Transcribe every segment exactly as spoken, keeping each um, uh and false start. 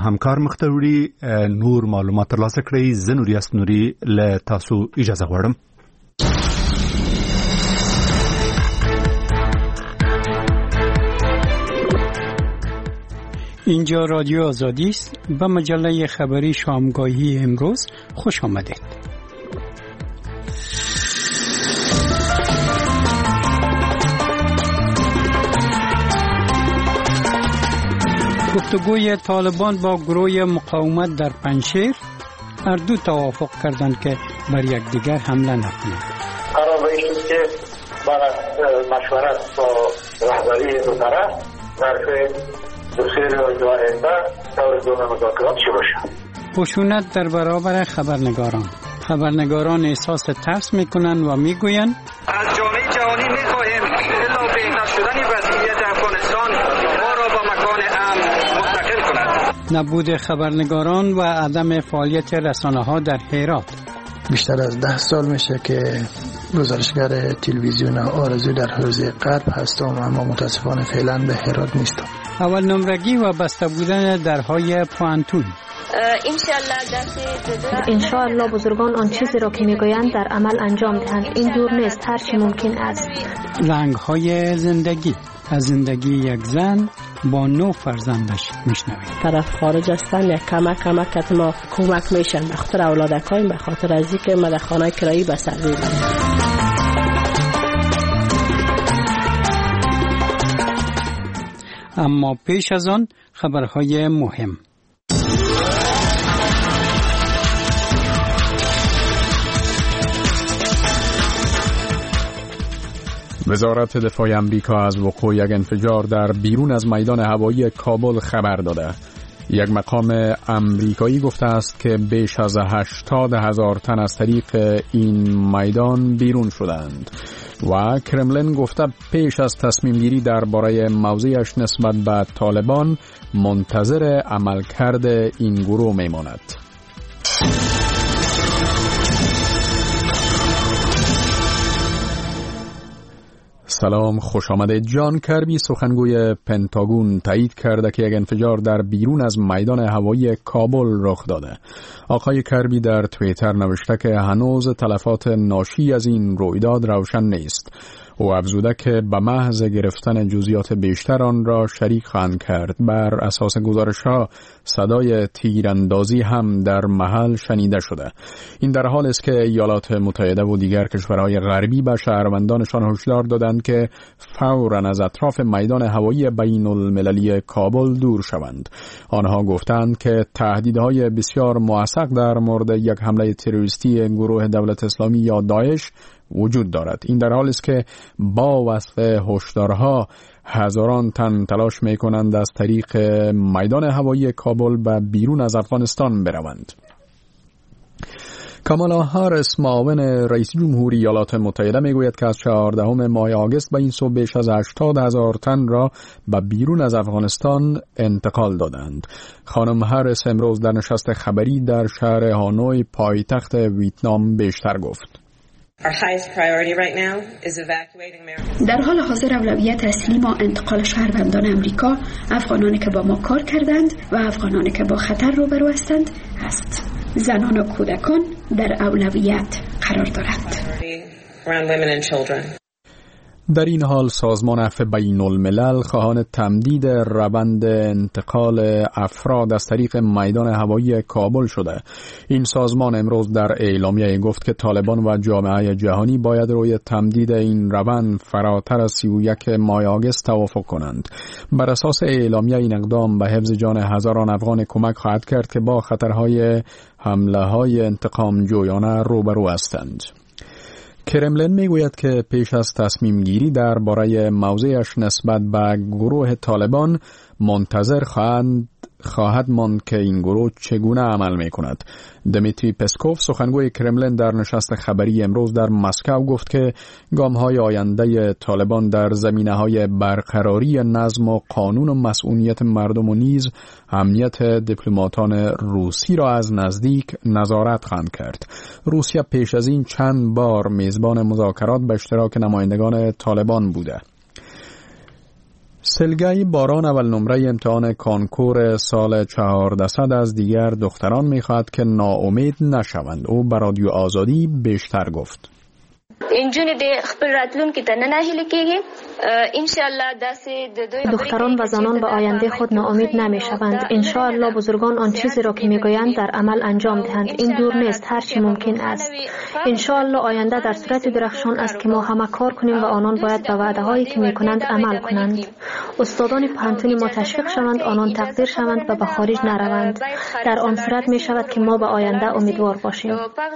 همکار مختوری نور معلومات ترلاسه کړئ. زه نوریاس نوري له تاسو اجازه غواړم. اینجا رادیو آزادی است. به مجله خبری شامگاهی امروز خوش آمدید. گفتگوی طالبان با گروه مقاومت در پنجشیر، هر دو توافق کردند که بر یکدیگر حمله نکنند. قرار است که بعد مشورت با رهبری دو طرف در دو سه روز آینده دور دو مذاکرات شروع شد. خشونت در برابر خبرنگاران. خبرنگاران احساس ترس میکنند و میگویند از جامعه جهانی میخواهیم الا بهتر شدن وضعیت افغانستان ما را با مکان امن منتقل کند. نبود خبرنگاران و عدم فعالیت رسانه‌ها در هرات. بیشتر از ده سال میشه که گزارشگر تلویزیون آرزو در حوزه غرب هستم، اما متاسفانه فعلا به هرات نیستم. اول نمرگی و بسته بودن درهای پوانتون. انشاءالله بزرگان آن چیزی را که میگویند در عمل انجام دهند. این دور نیست، هر چی ممکن است. رنگ‌های زندگی. از زندگی یک زن با نو فرزندش میشنوید. طرف خارج هستن یک کمک کمک که ما کمک میشن به خاطر اولادکایم، به خاطر از اینکه ما در خانه کرایی بسازیم. اما پیش از آن خبرهای مهم. وزارت دفاع آمریکا از وقوع یک انفجار در بیرون از میدان هوایی کابل خبر داده. یک مقام آمریکایی گفته است که بیش از هشتاد هزار تن از طریق این میدان بیرون شدند و کرملین گفته پیش از تصمیم گیری درباره موضعش نسبت به طالبان منتظر عملکرد این گروه میماند. سلام، خوش آمده. جان کربی سخنگوی پنتاگون تایید کرده که یک انفجار در بیرون از میدان هوایی کابل رخ داده. آقای کربی در توییتر نوشته که هنوز تلفات ناشی از این رویداد روشن نیست. او افزوده که به محض گرفتن جزئیات بیشتر آن را شریک خواهند کرد. بر اساس گزارش‌ها صدای تیراندازی هم در محل شنیده شده. این در حال است که ایالات متحده و دیگر کشورهای غربی به شهروندانشان هشدار دادند که فوراً از اطراف میدان هوایی بین المللی کابل دور شوند. آنها گفتند که تهدیدهای بسیار موثق در مورد یک حمله تروریستی گروه دولت اسلامی یا داعش وجود دارد. این در حالی است که با وصف هشدارها هزاران تن تلاش می کنند از طریق میدان هوایی کابل به بیرون از افغانستان بروند. کامالا هاریس معاون رئیس جمهوری ایالات متحده می گوید که از چهاردهم ماه آگوست به این سو بیش از هشتاد هزار تن را به بیرون از افغانستان انتقال دادند. خانم هاریس امروز در نشست خبری در شهر هانوی پایتخت ویتنام بیشتر گفت. در حال حاضر اولویت اصلی ما انتقال شهروندان امریکا، افغانانی که با ما کار کردند و افغانانی که با خطر روبرو هستند است. زنان و کودکان در اولویت قرار دارند. در این حال سازمان عفو بین الملل خواهان تمدید روند انتقال افراد از طریق میدان هوایی کابل شده. این سازمان امروز در اعلامیه گفت که طالبان و جامعه جهانی باید روی تمدید این روند فراتر از سی و یک ماه آگوست توافق کنند. بر اساس اعلامیه این اقدام به حفظ جان هزاران افغان کمک خواهد کرد که با خطرهای حمله های انتقام جویانه روبرو هستند. کرملین میگوید که پیش از تصمیم گیری درباره موضعش نسبت به گروه طالبان منتظر خواهند خواهد ماند که این گروه چگونه عمل می کند. دمیتری پسکوف سخنگوی کرملین در نشست خبری امروز در مسکو گفت که گام‌های آینده طالبان در زمینه‌های برقراری نظم و قانون و مسئولیت مردم و نیز امنیت دیپلماتان روسی را از نزدیک نظارت خواهد کرد. روسیه پیش از این چند بار میزبان مذاکرات به اشتراک نمایندگان طالبان بوده. سلگای باران اول نمره امتحان کانکور سال چهاردهصد از دیگر دختران می‌خواهد که ناامید نشوند. او به رادیو آزادی بیشتر گفت. دختران و زنان به آینده خود ناامید نمی شوند. انشاءالله بزرگان آن چیزی را که می گویند در عمل انجام دهند. این دور نیست، هر چی ممکن است. انشاءالله آینده در صورت درخشان است که ما همه کار کنیم و آنان باید به وعده هایی که می کنند عمل کنند. استادان پانتونی ما تشویق شوند، آنان تقدیر شوند و به خارج نروند. در آن صورت می شود که ما به آینده امیدوار باشیم.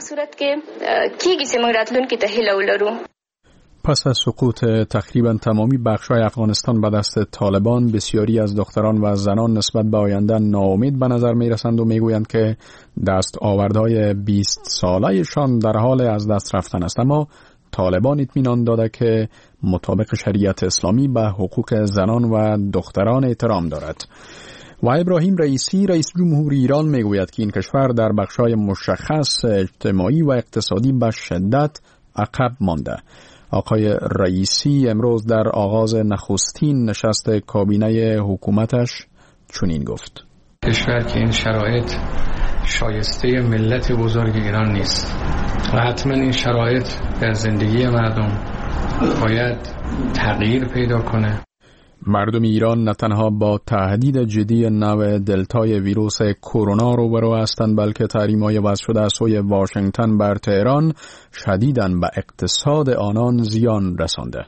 پس از سقوط تقریبا تمامی بخش‌های افغانستان به دست طالبان، بسیاری از دختران و زنان نسبت به آینده ناامید به نظر می‌رسند و می‌گویند که دست آوردهای بیست ساله‌شان در حال از دست رفتن است. اما طالبان اطمینان داده که مطابق شریعت اسلامی به حقوق زنان و دختران احترام دارد. و ابراهیم رئیسی رئیس جمهور ایران میگوید که این کشور در بخش‌های مشخص اجتماعی و اقتصادی به شدت عقب مانده. آقای رئیسی امروز در آغاز نخستین نشست کابینه حکومتش چنین گفت: کشور که این شرایط شایسته ملت بزرگ ایران نیست و حتما این شرایط در زندگی مردم باید تغییر پیدا کنه. مردم ایران نه تنها با تهدید جدی نوع دلتای ویروس کرونا روبرو هستند، بلکه تحریم‌های وضع شده از سوی واشنگتن بر تهران شدیداً به اقتصاد آنان زیان رسانده.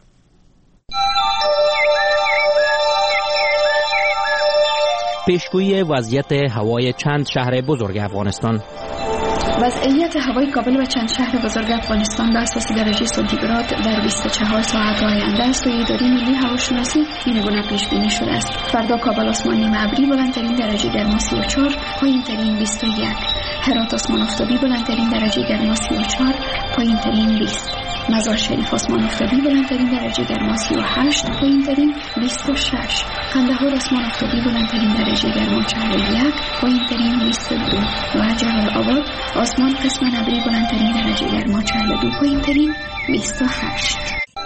پیشگویی وضعیت هوای چند شهر بزرگ افغانستان. وضعیت هوای کابل و چند شهر بزرگ افغانستان به اساس درجه سانتیگراد در بیست و چهار ساعت آینده از سوی اداره ملی هواشناسی این گونه پیش بینی شده است. فردا کابل آسمان نیمه ابری بلندترین درجه گرما سی و چهار، پایینترین بیست و یک. هرات آسمان آفتابی بلندترین درجه گرما سی و چهار، پایینترین بیست. مزار شریف آسمان آفتابی بلندترین درجه گرما سی و هشت، پایینترین بیست و شش. قندهار آسمان آفتابی بلندترین درجه گرما چهل و یک، پایینترین بیست و دو. و جلال آباد آسمان قسماً ابری بلندترین درجه گرما چهل و دو، پایینترین بیست و هشت.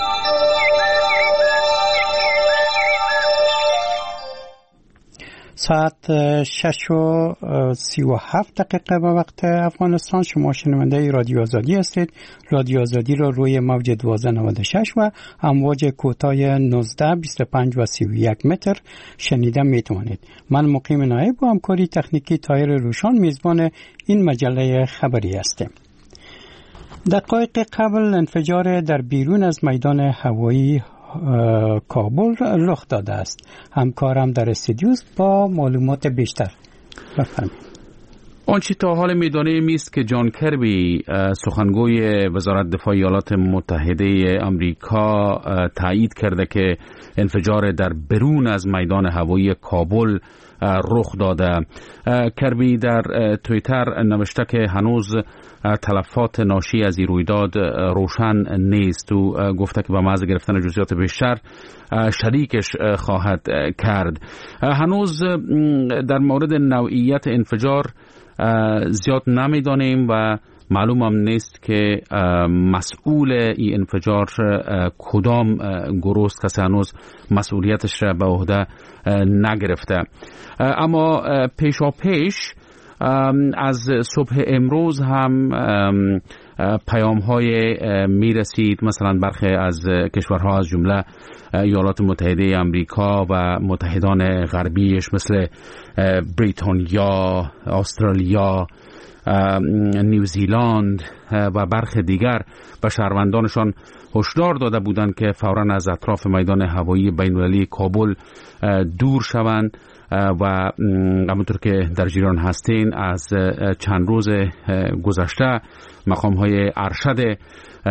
ساعت شش و سی و هفت دقیقه به وقت افغانستان. شما شنونده رادیو آزادی هستید. رادیو آزادی را روی موج دوازده نود و شش و امواج کوتاه نوزده، بیست و پنج و سی و یک متر شنیده می توانید. من مقیم نایب و همکاری تکنیکی طاهر روشان میزبان این مجله خبری هستم. دقایق قبل انفجار در بیرون از میدان هوایی کابل رخ داده است. همکارم در استودیو با معلومات بیشتر. بفرمایید. آنچه تا حال میدانیم است که جان کربی سخنگوی وزارت دفاع ایالات متحده آمریکا تایید کرده که انفجار در بیرون از میدان هوایی کابل رخ داده. کربی در توییتر نوشته که هنوز تلفات ناشی از این رویداد روشن نیست و گفته که با محض گرفتن جزئیات بیشتر شریکش خواهد کرد. هنوز در مورد نوعیت انفجار زیاد نمیدانیم و معلوم هم نیست که مسئول این انفجار کدام گروه است. کسی هنوز مسئولیتش را به عهده نگرفته. اما پیشا پیش از صبح امروز هم پیام های می رسید، مثلا برخی از کشورها از جمله ایالات متحده آمریکا و متحدان غربیش مثل بریتانیا، استرالیا، نیوزیلند و برخی دیگر به شهروندانشان هشدار داده بودند که فوراً از اطراف میدان هوایی بین‌المللی کابل دور شوند و همونطور که در جریان هستین از چند روز گذشته مقام‌های ارشد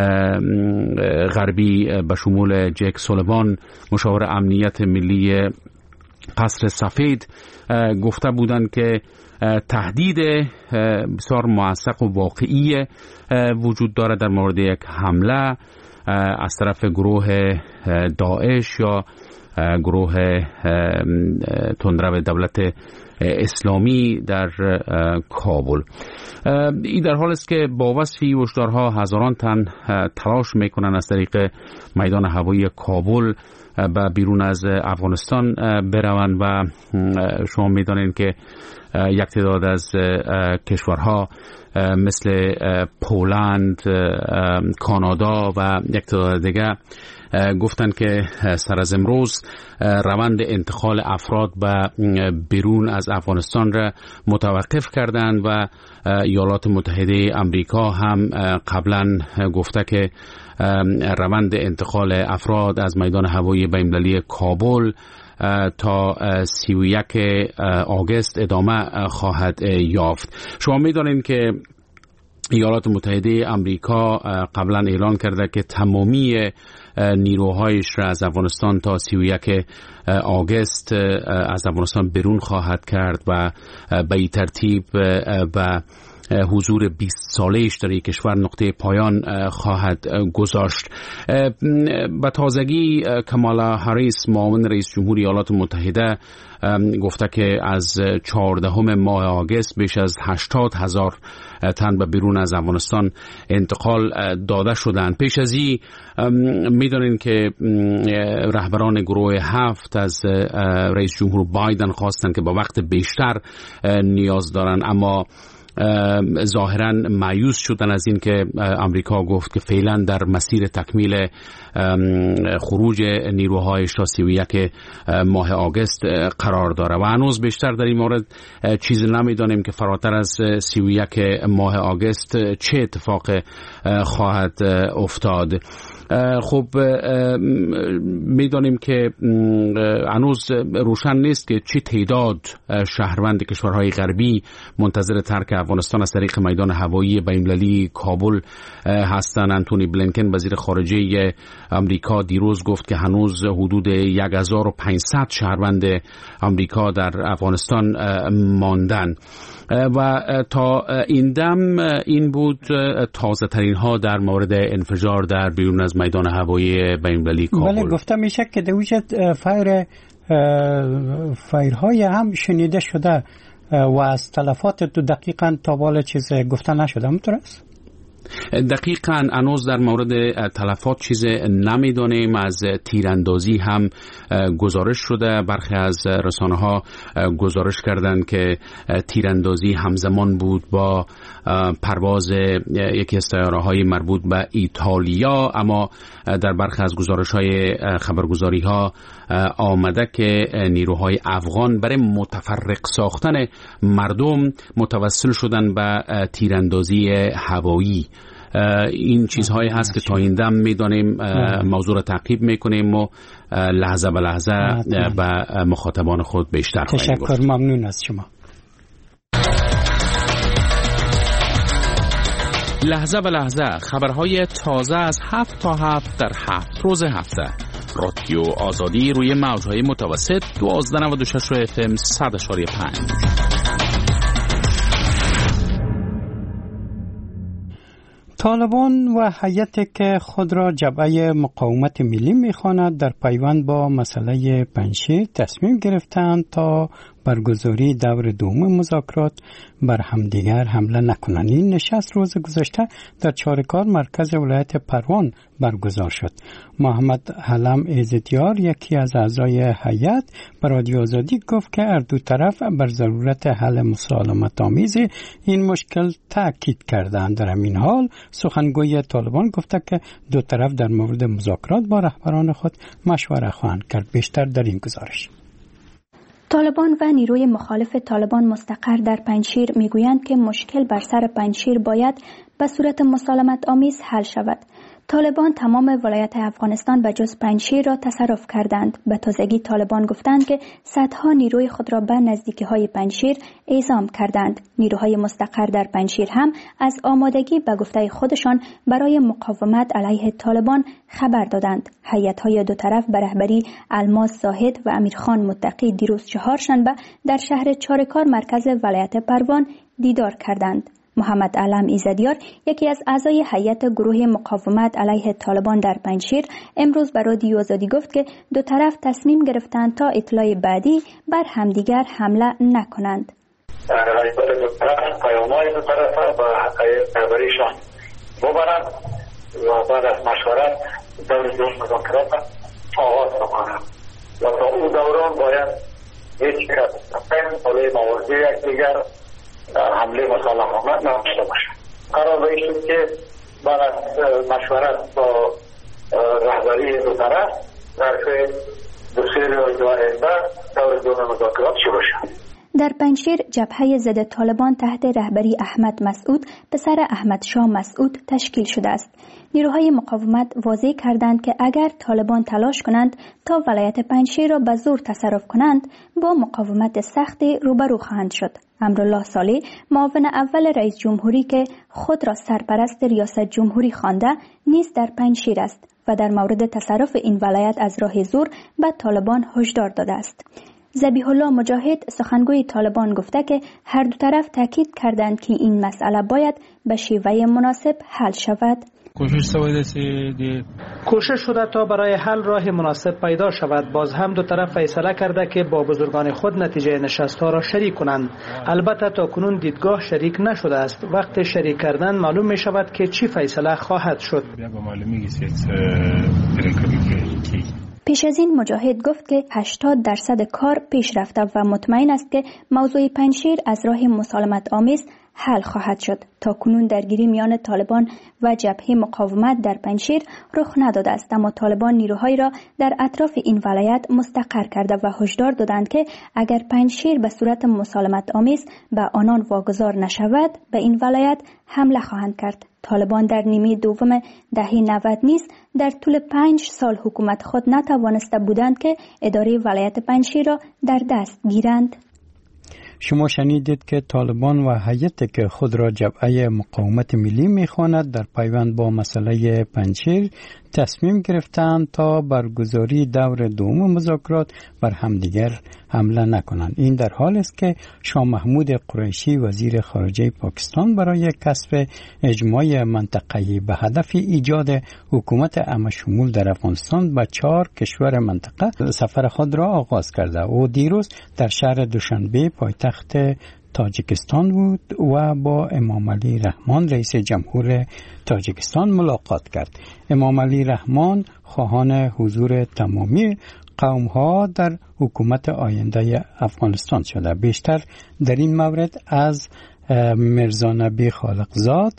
غربی به شمول جک سولیوان مشاور امنیت ملی قصر سفید گفته بودند که تهدید بسیار موثق و واقعی وجود داره در مورد یک حمله از طرف گروه داعش یا گروه تندرو دولت اسلامی در کابل. این در حال است که با وصف هشدارها هزاران تن تلاش میکنن از طریق میدان هوایی کابل به بیرون از افغانستان بروند و شما میدانید که یک تعداد از کشورها مثل پولند، کانادا و یک تعداد دیگه گفتند که سر از امروز روند انتقال افراد به بیرون از افغانستان را متوقف کردند و ایالات متحده آمریکا هم قبلا گفته که روند انتقال افراد از میدان هوایی بین‌المللی کابل تا سی و یک آگوست ادامه خواهد یافت. شما می‌دانید که ایالات متحده آمریکا قبلا اعلان کرده که تمامی نیروهایش را از افغانستان تا سی و یک آگوست از افغانستان بیرون خواهد کرد و به این ترتیب به حضور بیست ساله‌اش در این کشور نقطه پایان خواهد گذاشت. به تازگی کامالا هریس معاون رئیس جمهور ایالات متحده گفته که از چهاردهم ماه آگوست بیش از هشتاد هزار تن به بیرون از افغانستان انتقال داده شدند. پیش از این میدونین که رهبران گروه هفت از رئیس جمهور بایدن خواستند که با وقت بیشتر نیاز دارند، اما ظاهراً مایوس شدن از این که امریکا گفت که فعلا در مسیر تکمیل خروج نیروهایش تا سی و یک ماه آگوست قرار داره و هنوز بیشتر در این مورد چیزی نمیدانیم که فراتر از سی و یک ماه آگوست چه اتفاق خواهد افتاد. خب میدانیم که هنوز روشن نیست که چه تعداد شهروند کشورهای غربی منتظر ترک افغانستان از طریق میدان هوایی بین‌المللی کابل هستند. انتونی بلینکن وزیر خارجه امریکا دیروز گفت که هنوز حدود هزار و پانصد شهروند امریکا در افغانستان ماندن و تا این دم این بود تازه ترین ها در مورد انفجار در بیرون از میدان هوایی بین‌المللی کابل. بله، گفته میشه که در وجود فایر فایرهای هم شنیده شده و از تلفات تو دقیقاً تا بالا چیز گفته نشده، همونطور است؟ دقیقاً هنوز در مورد تلفات چیز نمیدانیم. از تیراندازی هم گزارش شده. برخی از رسانه ها گزارش کردند که تیراندازی همزمان بود با پرواز یکی از طیاره های مربوط به ایتالیا، اما در برخی از گزارش های خبرگزاری ها آمده که نیروهای افغان برای متفرق ساختن مردم متوسل شدن به تیراندازی هوایی. این چیزهایی هست که تا این دم میدانیم، موضوع را تعقیب میکنیم و لحظه به لحظه به مخاطبان خود بیشتر خواهیم گفت. تشکر، ممنون از شما. لحظه به لحظه خبرهای تازه از هفت تا هفت در هفت روز هفته. رادیو آزادی روی موجهای متوسط دوازده نود و شش اف ام صد اشاری پنج. طالبان و هیئتی که خود را جبهه مقاومت ملی می‌خواند در پیوند با مسئله پنجشیر تصمیم گرفتند تا برگزاری دور دوم مذاکرات بر همدیگر حمله نکنند. این نشست روز گذشته در چارکار مرکز ولایت پروان برگزار شد. محمد حلم ایزدیار، یکی از اعضای هیئت، به رادیو آزادی گفت که هر دو طرف بر ضرورت حل مسالمت آمیز این مشکل تاکید کردند. در همین حال سخنگوی طالبان گفته که دو طرف در مورد مذاکرات با رهبران خود مشوره خواهند کرد. بیشتر در این گزارش. طالبان و نیروی مخالف طالبان مستقر در پنجشیر میگویند که مشکل بر سر پنجشیر باید به صورت مسالمت آمیز حل شود. طالبان تمام ولایت افغانستان به جز پنجشیر را تصرف کردند. به تازگی طالبان گفتند که صدها نیروی خود را به نزدیکی‌های پنجشیر اعزام کردند. نیروهای مستقر در پنجشیر هم از آمادگی به گفته خودشان برای مقاومت علیه طالبان خبر دادند. هیئت‌های دو طرف به رهبری الماس زاهد و امیرخان متقی دیروز چهارشنبه در شهر چارکار مرکز ولایت پروان دیدار کردند. محمد علم ایزدیار، یکی از اعضای هیئت گروه مقاومت علیه طالبان در پنجشیر، امروز به رادیو آزادی گفت که دو طرف تصمیم گرفتند تا اطلاع بعدی بر همدیگر حمله نکنند. رایبت دو طرف، پیام‌های دو طرف و حقایق درباره‌شان ببرند و بعد از مشورت دور جمع مذاکرات آغاز بکنند و تا اون دوران باید هیچ کس علیه موازی یکدیگر حمله مسلحانه نداشته باشند. قرار به این شد که بعد از مشورت با رهبری دو طرف ظرف دو سه روز آینده دور جمع مذاکرات شروع شد. در پنجشیر جبهه ضد طالبان تحت رهبری احمد مسعود پسر احمد شاه مسعود تشکیل شده است. نیروهای مقاومت واضح کردند که اگر طالبان تلاش کنند تا ولایت پنجشیر را به زور تصرف کنند با مقاومت سختی روبرو خواهند شد. امرالله صالح، معاون اول رئیس جمهوری که خود را سرپرست ریاست جمهوری خوانده، نیز در پنجشیر است و در مورد تصرف این ولایت از راه زور به طالبان هشدار داده است. ذبیح الله مجاهد، سخنگوی طالبان، گفته که هر دو طرف تاکید کردند که این مسئله باید به شیوه مناسب حل شود. کوشش شده تا برای حل راه مناسب پیدا شود. باز هم دو طرف فیصله کرده که با بزرگان خود نتیجه نشست‌ها را شریک کنند. البته تا کنون دیدگاه شریک نشده است. وقت شریک کردن معلوم می شود که چی فیصله خواهد شد. پیش از این مجاهد گفت که هشتاد درصد کار پیش رفته و مطمئن است که موضوع پنجشیر از راه مسالمت آمیز حل خواهد شد. تا کنون درگیری میان طالبان و جبهه مقاومت در پنجشیر رخ نداده است، اما طالبان نیروهایی را در اطراف این ولایت مستقر کرده و هشدار دادند که اگر پنجشیر به صورت مسالمت آمیز به آنان واگذار نشود به این ولایت حمله خواهند کرد. طالبان در نیمه دوم دهه نود نیز در طول پنج سال حکومت خود نتوانسته بودند که اداره ولایت پنجشیر را در دست گیرند. شما شنیدید که طالبان و هیئتی که خود را جبهه مقاومت ملی می‌خواند در پیوند با مسئله پنجشیر تصمیم گرفتند تا برگزاری دور دوم مذاکرات بر همدیگر حمله نکنند. این در حال است که شاه محمود قریشی وزیر خارجه پاکستان برای کسب اجماع منطقه‌ای به هدف ایجاد حکومت عام‌شمول در افغانستان به چهار کشور منطقه سفر خود را آغاز کرده. او دیروز در شهر دوشنبه پایتخت تاجیکستان بود و با امام علی رحمان رئیس جمهور تاجیکستان ملاقات کرد. امام علی رحمان خواهان حضور تمامی قوم ها در حکومت آینده افغانستان شده. بیشتر در این مورد از مرزا نبی خالقزاد،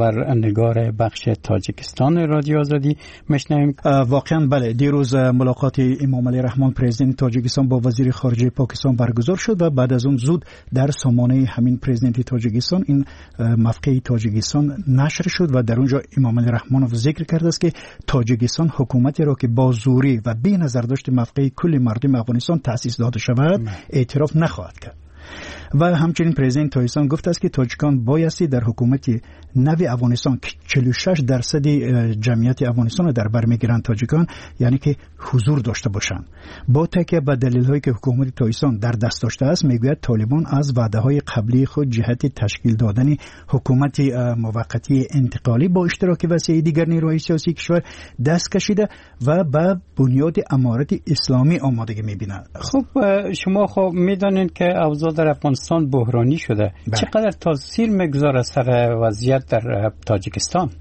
خبرنگار بخش تاجیکستان رادیو آزادی میشنویم. واقعا بله، دیروز ملاقات امام علی رحمان پرزیدنت تاجیکستان با وزیر خارجه پاکستان برگزار شد و بعد از اون زود در سامانه همین پرزیدنت تاجیکستان این مفقه تاجیکستان نشر شد و در اونجا امام علی رحمان ذکر کرده است که تاجیکستان حکومتی را که با زوری و بی نظر داشت مفقه کل مردم افغانستان تأسیس داده شود اعتراف نخواهد کرد. و همچنین پرزیدنت تاجیکستان گفت است که تاجیکان بایستی در حکومت نوی افغانستان که چهل و شش درصد جمعیت افغانستان را در بر میگیرند تاجیکان، یعنی که حضور داشته باشند. با تکیه به دلایلی که حکومت تاجیکستان در دست داشته است، میگوید طالبان از وعده‌های قبلی خود جهت تشکیل دادن حکومت موقتی انتقالی با اشتراک وسیع دیگر نیروهای سیاسی کشور دست کشیده و به بنیاد امارت اسلامی آمادگی می‌بینند. خب شما خب می‌دانید که اوضاع در افغانستان بحرانی شده. بله. چقدر تاثیر میگذاره سر وضعیت در تاجیکستان؟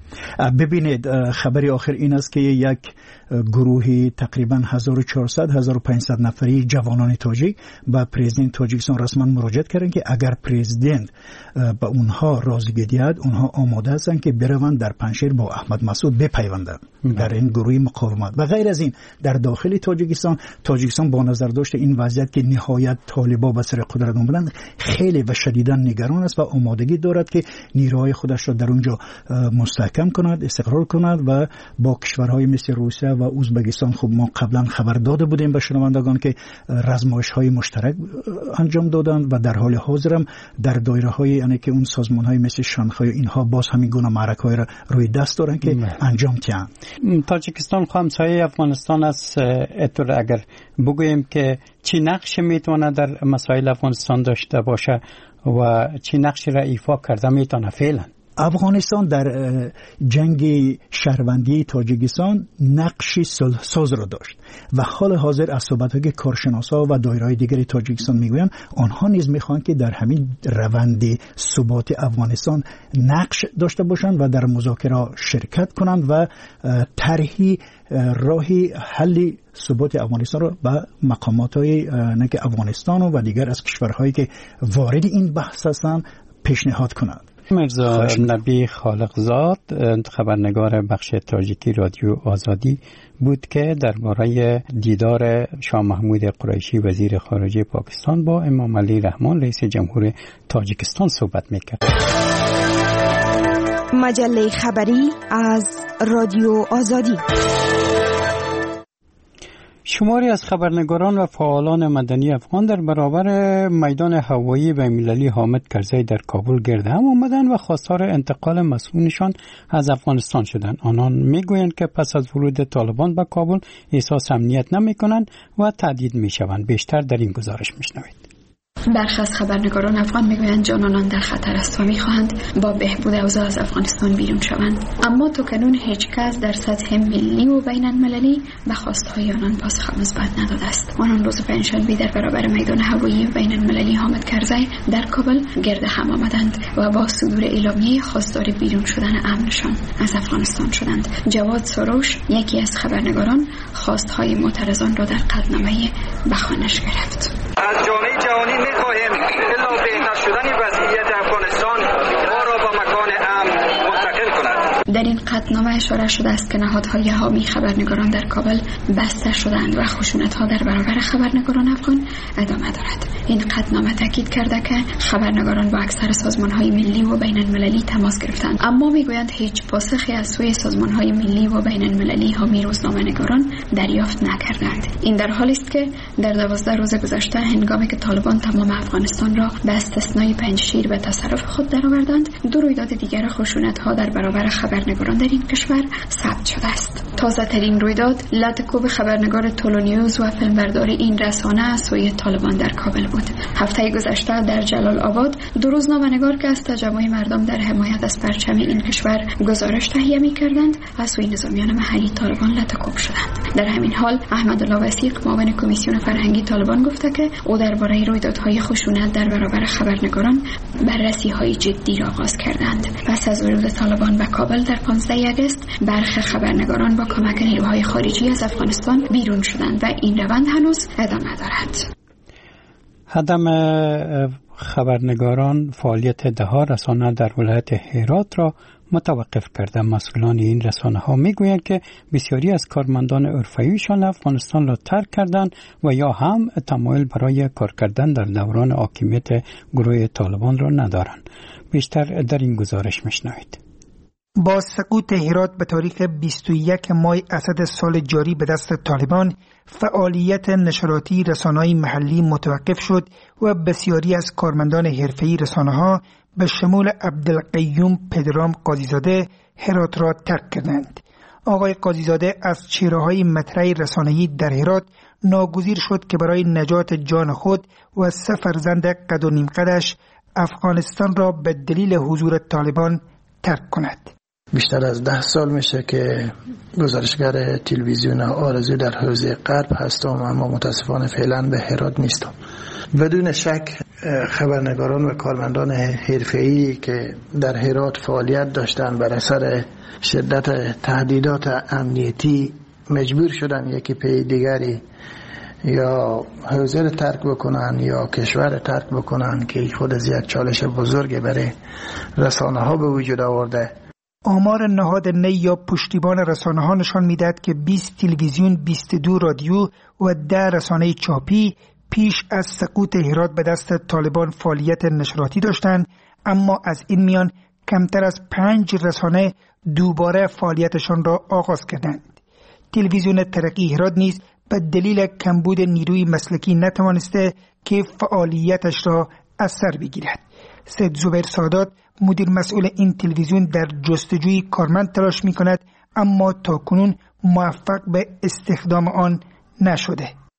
ببینید، خبری آخر این است که یک گروهی تقریبا هزار و چهارصد هزار و پانصد نفری جوانان تاجیک با پرزیدنت تاجیکستان رسما مراجعه کردند که اگر پرزیدنت به اونها راضی دهد، اونها آماده هستند که بروند در پنجشیر با احمد مسعود بپیوندند در این گروه مقاومت. و غیر از این در داخل تاجیکستان تاجیکستان با نظر داشته این وضعیت که نهایت طالبان به سر قدرت آمدند خیلی و شدیدا نگران است و آمادگی دارد که نیروهای خودش را در اونجا مستحکم کند، استقرار کند و با کشورهای مثل روسیه و ازبکستان خب ما قبلا خبر داده بودیم به شنوندگان که رزمایش‌های مشترک انجام دادند و در حال حاضر هم در دایره‌های یعنی که اون سازمان‌های مثل شانگهای اینها باز همین گونه معرکه‌های را روی دست دارن که مه. انجام دهند. تاجیکستان همسایه افغانستان است. اتور اگر بگوییم که چی نقش میتونه در مسائل افغانستان داشته باشه و چه نقشی را ایفا کرده میتونه فعلا؟ افغانستان در جنگ شهروندی تاجیکستان نقش ساز را داشت و حال حاضر از صحبت‌های که کارشناسا و دایره‌های دیگری تاجیکستان میگویند آنها نیز میخواهند که در همین روند ثبات افغانستان نقش داشته باشند و در مذاکره شرکت کنند و طرحی راهی حل ثبات افغانستان را به مقامات‌های نک افغانستان و دیگر از کشورهایی که وارد این بحث هستند پیشنهاد کنند. مرزا نبی خالقزاد خبرنگار بخش تاجیکی رادیو آزادی بود که درباره دیدار شاه محمود قریشی وزیر خارجه پاکستان با امام علی رحمان رئیس جمهور تاجیکستان صحبت میکرد. مجله خبری از رادیو آزادی. شماری از خبرنگاران و فعالان مدنی افغان در برابر میدان هوایی بین‌المللی حامد کرزی در کابل گرد هم آمدند و خواستار انتقال مسئولینشان از افغانستان شدند. آنان میگویند که پس از ورود طالبان به کابل احساس امنیت نمی‌کنند و تهدید می‌شوند. بیشتر در این گزارش می‌شنوید. برخی از خبرنگاران افغان میگویند جانانان در خطر است و میخواهند با بهبود اوضاع از افغانستان بیرون شوند، اما تاکنون هیچ کس در سطح ملی و بین المللی به خواستهای آنان پاسخ مثبت نداده است. آنان روز پنجشنبه در برابر میدان هوایی بین المللی حامد کرزی در کابل گرد هم آمدند و با صدور اعلامیه خواستار بیرون شدن امنشان از افغانستان شدند. جواد سروش، یکی از خبرنگاران، خواستهای معترضان را در قطعنامه به خوانش گرفت. از جامعه جهانی می‌خواهیم الا بهتر شدن وضعیت افغانستان ما را به مکان امن منتقل کند. در این قطعنامه اشاره شده است که نهادهای حامی خبرنگاران در کابل بسته شدند و خشونت‌ها در برابر خبرنگاران افغان ادامه دارد. این قطعنامه تاکید کرده که خبرنگاران با اکثر سازمان‌های ملی و بین المللی تماس گرفتند، اما میگویند هیچ پاسخی از سوی سازمان‌های ملی و بین المللی حامی روزنامه‌نگاران دریافت نکردند. این در حالی است که در دوازده روز گذشته هنگامی که طالبان تمام افغانستان را به استثنای پنجشیر به تصرف خود درآوردند، دو رویداد دیگر خشونت‌ها در برابر خبرنگاران در این کشور ثبت شده است. تازه ترین رویداد لطکوب خبرنگار تولونیوز و فیلمبرداری این رسانه از سوی طالبان در کابل بود. هفته گذشته در جلال آباد دو روزنامه‌نگار که از تجمع مردم در حمایت از پرچم این کشور گزارش تهیه می‌کردند از سوی نظامیان محلی طالبان لطکوب شدند. در همین حال احمدالله وثیق معاون کمیسیون فرهنگی طالبان گفته که او درباره رویدادهای خشونت در برابر خبرنگاران بررسی‌های جدی را آغاز کردند. پس از ورود طالبان به کابل در پانزده آگوست برخی خبرنگاران با کمک نیروهای خارجی از افغانستان بیرون شدند و این روند هنوز ادامه دارد. عدم خبرنگاران فعالیت ده‌ها رسانه در ولایت هرات را متوقف کرده. مسئولان این رسانه ها میگویند که بسیاری از کارمندان حرفه‌ایشان افغانستان را ترک کردند و یا هم تمایل برای کار کردن در دوران حاکمیت گروه طالبان را ندارند. بیشتر در این گزارش میشنوید. با سقوط هرات به تاریخ بیست و یک ماه اسد سال جاری به دست طالبان، فعالیت نشراتی رسانه‌های محلی متوقف شد و بسیاری از کارمندان حرفه‌ای رسانه‌ها به شمول عبدالقیوم پدرام قاضیزاده هرات را ترک کردند. آقای قاضیزاده از چهره‌های مطرح رسانه‌ای در هرات ناگزیر شد که برای نجات جان خود و سه فرزند قد و نیم قدش افغانستان را به دلیل حضور طالبان ترک کند. بیشتر از ده سال میشه که گزارشگر تلویزیون آرزو در حوزه غرب هستم، اما متاسفانه فعلا به هرات نیستم. بدون شک خبرنگاران و کارمندان حرفه‌ای که در هرات فعالیت داشتن بر اثر شدت تهدیدات امنیتی مجبور شدن یکی پی دیگری یا حوزه رو ترک بکنن یا کشور رو ترک بکنن که خود از یک چالش بزرگی برای رسانه ها به وجود آورده. آمار نهاد نی یا پشتیبان رسانه ها نشان میدهد که بیست تلویزیون، بیست و دو رادیو و ده رسانه چاپی پیش از سقوط هرات به دست طالبان فعالیت نشراتی داشتند، اما از این میان کمتر از پنج رسانه دوباره فعالیتشان را آغاز کردند. تلویزیون ترقی هرات نیز به دلیل کمبود نیروی مسلکی نتوانسته که فعالیتش را از سر بگیرد. سید زبیر سادات مدیر مسئول این تلویزیون در جستجوی کارمند تلاش می کند، اما تا کنون موفق به استخدام آن نشده.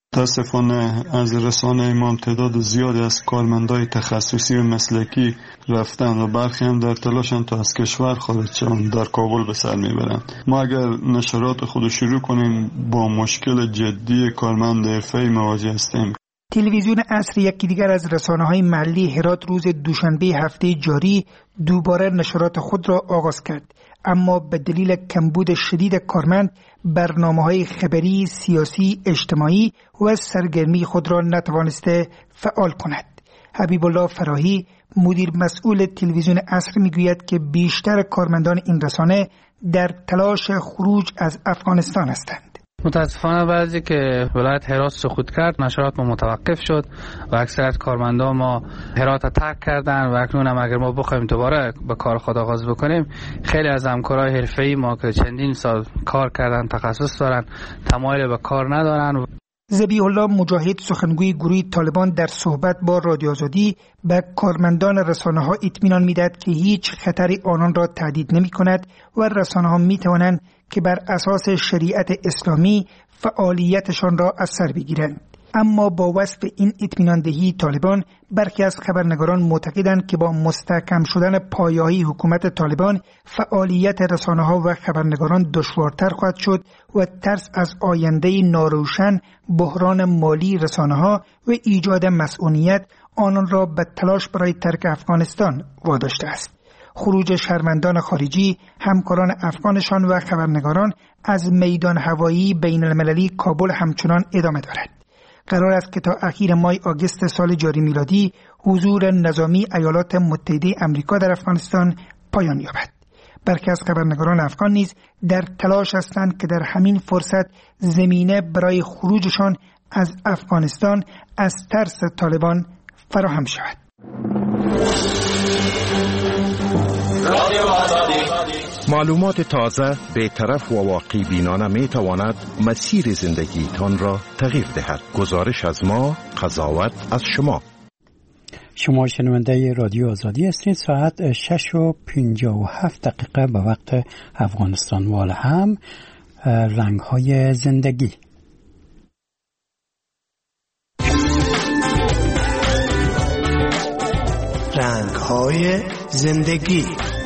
متاسفانه از رسانه ما تعداد زیادی از کارمندای تخصصی و مسلکی رفتن و برخی هم در تلاشن تا از کشور خارج شوند، در کابل به سر میبرند. ما اگر نشرات خود شروع کنیم با مشکل جدی کارمند حرفه‌ای مواجه هستیم. تلویزیون عصر یکی دیگر از رسانه‌های محلی هرات روز دوشنبه هفته جاری دوباره نشرات خود را آغاز کرد، اما به دلیل کمبود شدید کارمند برنامه‌های خبری، سیاسی، اجتماعی و سرگرمی خود را نتوانسته فعال کند. حبیب الله فراهی مدیر مسئول تلویزیون عصر میگوید که بیشتر کارمندان این رسانه در تلاش خروج از افغانستان هستند. متاسفانه بعضی که ولایت هرات سقوط کرد نشرات ما متوقف شد و اکثریت کارمندان ما هرات ترک کردن و اکنون هم اگر ما بخوایم دوباره به کار خود آغاز بکنیم، خیلی از همکارای حرفه‌ای ما که چندین سال کار کردن، تخصص دارن، تمایل به کار ندارن. ذبیح الله مجاهد سخنگوی گروه طالبان در صحبت با رادیو آزادی به کارمندان رسانه ها اطمینان میداد که هیچ خطری آنان را تهدید نمی کند و رسانه ها می توانند که بر اساس شریعت اسلامی فعالیتشان را از سر بگیرند. اما با وصف این اطمینان دهی طالبان، برخی از خبرنگاران معتقدند که با مستحکم شدن پایه‌های حکومت طالبان فعالیت رسانه‌ها و خبرنگاران دشوارتر خواهد شد و ترس از آینده ناروشن، بحران مالی رسانه‌ها و ایجاد مسئولیت آنان را به تلاش برای ترک افغانستان واداشته است. خروج شهروندان خارجی، همکاران افغانشان و خبرنگاران از میدان هوایی بین المللی کابل همچنان ادامه دارد. قرار است که تا اخیر ماه آگوست سال جاری میلادی حضور نظامی ایالات متحده آمریکا در افغانستان پایان یابد. برخی از خبرنگاران افغان نیز در تلاش هستند که در همین فرصت زمینه برای خروجشان از افغانستان از ترس طالبان فراهم شود. معلومات تازه، بی‌طرف و واقعی بینانه می تواند مسیر زندگی تان را تغییر دهد. گزارش از ما، قضاوت از شما. شما شنونده رادیو آزادی هستید. ساعت شش و پنجاه و هفت دقیقه به وقت افغانستان. وال هم رنگ های زندگی. رنگ های زندگی.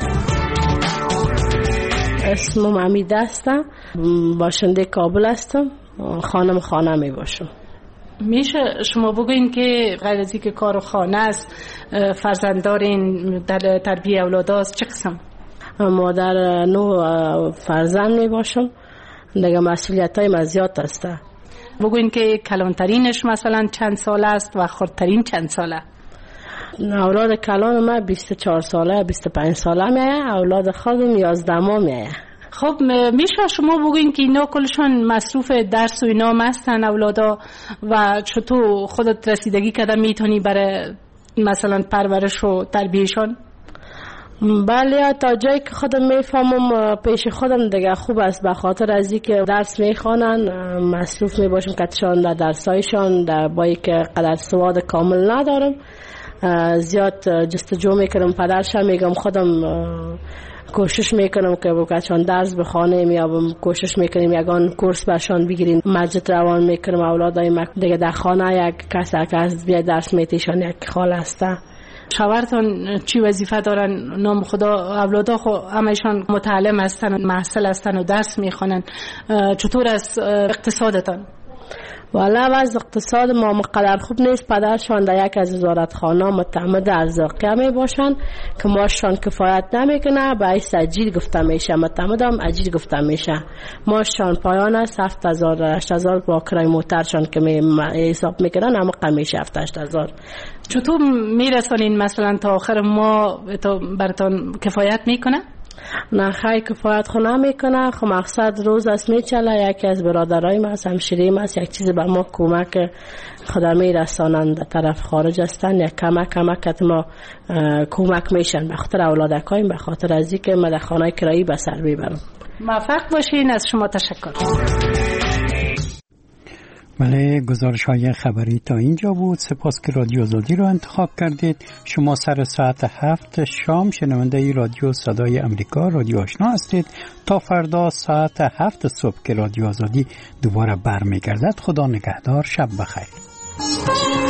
اسمم امیده هستم، باشنده کابل هستم، خانم خانه می باشم. میشه شما بگوین که غیر از اینکه کار خانه است، فرزنددارین، در تربیت اولاد است، چه قسم؟ مادر نو فرزند می باشم، دیگه مسئولیت های مزیاد است. بگوین که کلانترینش مثلا چند سال است و خردترین چند ساله؟ اولاد کلان من بیست و چهار ساله، بیست و پنج ساله میه، اولاد خودم یازده ماه میه. خب میشه شما بگوین که اینا کلشون مصروف درس و اینا هستن اولادا و چطور خودت رسیدگی کردن میتونی برای مثلا پرورش و تربیهشون؟ بله، تا جایی که خودم میفهمم پیش خودم دیگه خوب است، به خاطر از اینکه درس میخوانن مصروف میباشم کتشان در درسایشان، در بایی که قدر سواد کامل ندارم زیاد جستجو میکنم. پدرشم میگم خودم کوشش میکنم که بچه‌ها درس بخوانیم یا کوشش میکنیم یگان کورس برشان بگیریم. مسجد روان میکنم اولادای ما دیگه در خانه یک کس که از بیا درس میتیشان یک خاله هسته. شوهرتون چی وظیفه دارن؟ نام خدا اولادا خو همشان متعلم هستن و محصل هستن و درس میخوانن. چطور است اقتصادتان؟ والا وضع اقتصاد ما مقدر خوب نیست. پدرشان در یک از وزارتخانه متعمد ارزاقیه می باشن که ماشان کفایت نمیکنه، باعث اجیر گفته میشه. متعمد هم اجیر گفته میشه. ماشان پایان است هفت هزار هشت هزار با کرای موترشان که می حساب میکنن اما قمیش هفت هشت هزار. چطور میرسانین مثلا تا آخر ما تو براتون کفایت میکنه؟ نه خیلی کفایت خو نمیکنه. خب مقصد روز است میچله. یکی از برادرای ما از همشیریم است یک چیز به ما کمک خدمه رسانند در طرف خارج هستن، یک کمک کمک ما کمک میشن به خاطر اولادکایم، به خاطر از اینکه ما در خانه کرایی به سر میبرم. موفق باشین. از شما تشکر. بله، گزارش های خبری تا اینجا بود. سپاس که رادیو آزادی رو انتخاب کردید. شما سر ساعت هفت شام شنونده ای رادیو صدای امریکا، رادیو آشنا هستید. تا فردا ساعت هفت صبح که رادیو آزادی دوباره برمیگردد. خدا نگهدار، شب بخیر.